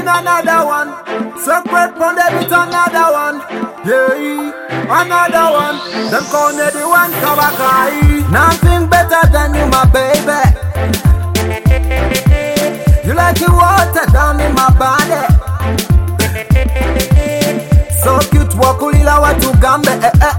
in another one. Separate from the bit another one. Yeah, another one. Them call me the one Kawakai. Nothing better than you, my baby. You like the water down in my body. So cute, wakulila watu gambe.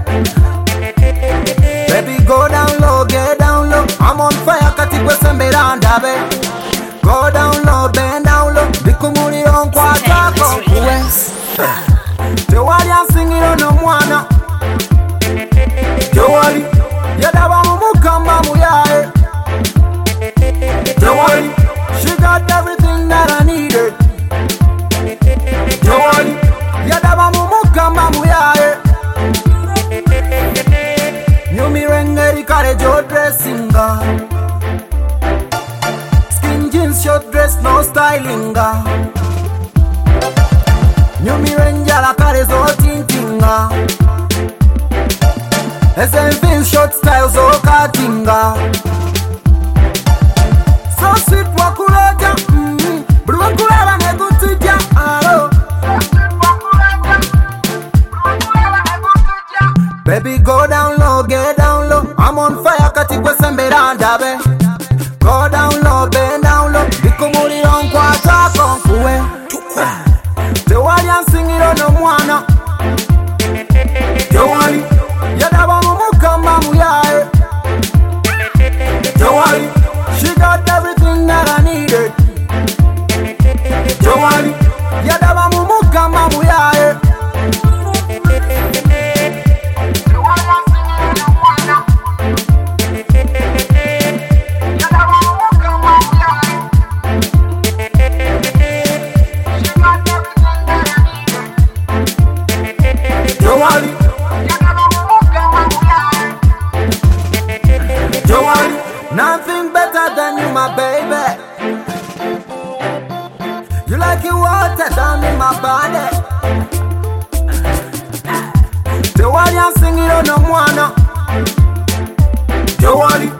Baby, go down low, get down low. I'm on fire, katikwe semberanda, babe. Go down low, bend down low. Bikumuli on kwa tako kuwe. Tewali ansingiro no mwana. Tewali yadaba mumukamba muyae. Tewali she got everything that I needed. Tewali yadaba mumukamba muyae. Nyumi rengeri kare jo dressinga. Skin jeans short dress no stylinga. Nyumi renjala kare zo tintinga. SMV short style zo katinga. So sweet wakuleja, bru wakulala negutija, alo. Baby, go down low, get down low. I'm on fire, katikwe semberanda, be. Go down low, bend down low. Bikumuli on kwa tako kuwe. Tewali ansingiro no mwana. Tewali yadaba mumukamba muyae. Tewali she got everything that I needed. Tewali yadaba mumukamba muyae. Nothing better than you, my baby. You like the water down in my body. Tewali ansingiro no mwana. Tewali